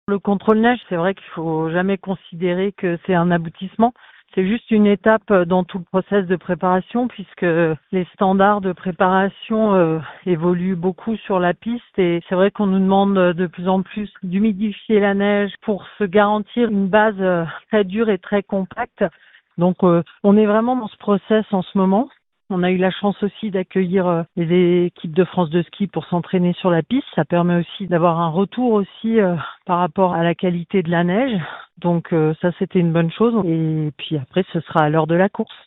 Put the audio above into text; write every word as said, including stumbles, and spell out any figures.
Le contrôle neige, c'est vrai qu'il faut jamais considérer que c'est un aboutissement. C'est juste une étape dans tout le process de préparation puisque les standards de préparation euh, évoluent beaucoup sur la piste et c'est vrai qu'on nous demande de plus en plus d'humidifier la neige pour se garantir une base euh, très dure et très compacte. Donc euh, on est vraiment dans ce process en ce moment. On a eu la chance aussi d'accueillir euh, les équipes de France de ski pour s'entraîner sur la piste. Ça permet aussi d'avoir un retour aussi euh, par rapport à la qualité de la neige. Donc euh, ça, c'était une bonne chose. Et puis après, ce sera à l'heure de la course.